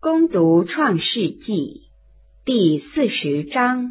攻读创世纪第40章。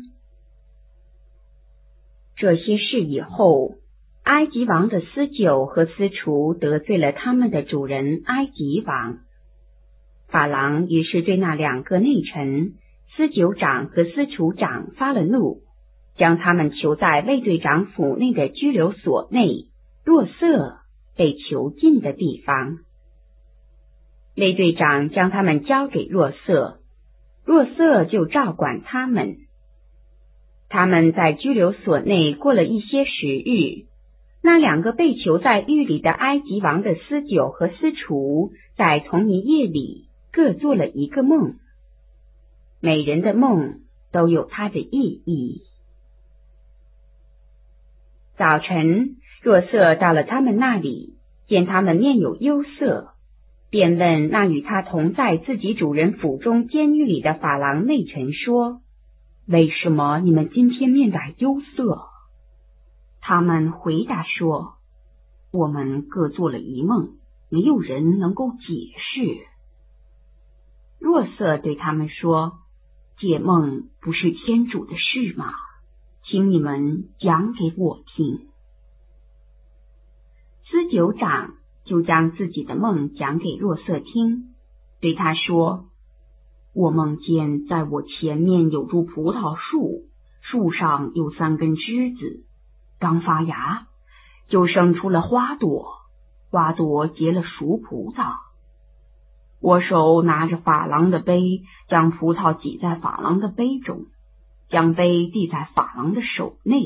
这些事以后，埃及王的司酒和司厨得罪了他们的主人埃及王。法郎于是对那2个内臣，司酒长和司厨长发了怒，将他们囚在卫队长府内的拘留所内，若瑟被囚禁的地方。卫队长将他们交给若瑟，若瑟就照管他们。他们在拘留所内过了一些时日，那2个被囚在狱里的埃及王的司酒和司厨，在同一夜里各做了一个梦，每人的梦都有它的意义。早晨，若瑟到了他们那里，见他们面有忧色，便问那与他同在自己主人府中监狱里的法郎内臣说：为什么你们今天面带忧色？他们回答说：我们各做了一梦，没有人能够解释。若瑟对他们说：解梦不是天主的事吗？请你们讲给我听。司酒长就将自己的梦讲给若瑟听，对他说：我梦见在我前面有株葡萄树，树上有3根枝子，刚发芽，就生出了花朵，花朵结了熟葡萄。我手拿着法郎的杯，将葡萄挤在法郎的杯中，将杯递在法郎的手内。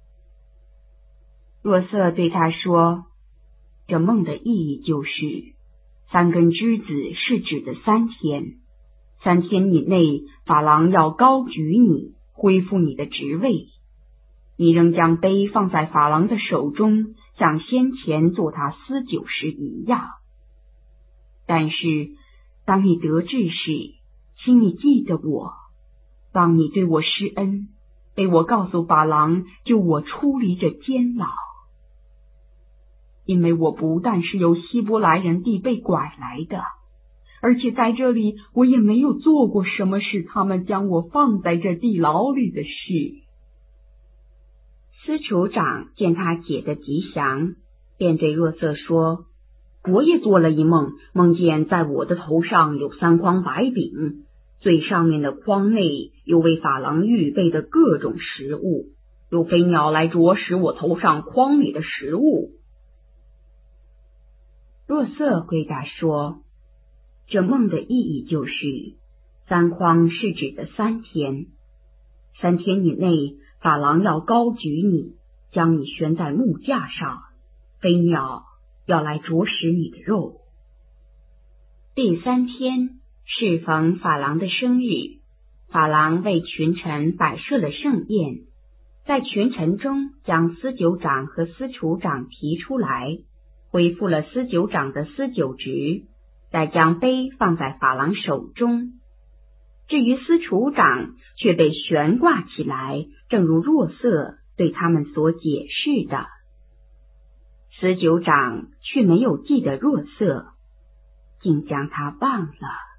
若瑟对他说：这梦的意义就是，3根枝子是指的3天，3天以内，法郎要高举你，恢复你的职位。你仍将杯放在法郎的手中，像先前做他司酒时一样。但是，当你得志时，请你记得我，当你对我施恩，被我告诉法郎，救我出离这监牢。因为我不但是由希伯来人地被拐来的，而且在这里我也没有做过什么使他们将我放在这地牢里的事。司厨长见他解得极详，便对若瑟说：我也做了一梦，梦见在我的头上有3筐白饼，最上面的筐内有为法郎预备的各种食物，有飞鸟来啄食我头上筐里的食物。若瑟回答说：这梦的意义就是，3筐是指的3天，3天以内，法郎要高举你，将你悬在木架上，飞鸟要来啄食你的肉。第3天适逢法郎的生日，法郎为群臣摆设了盛宴，在群臣中将司酒长和司厨长提出来，恢复了司酒长的司酒职，再将杯放在法郎手中。至于司厨长却被悬挂起来，正如若瑟对他们所解释的。司酒长却没有记得若瑟，竟将他忘了。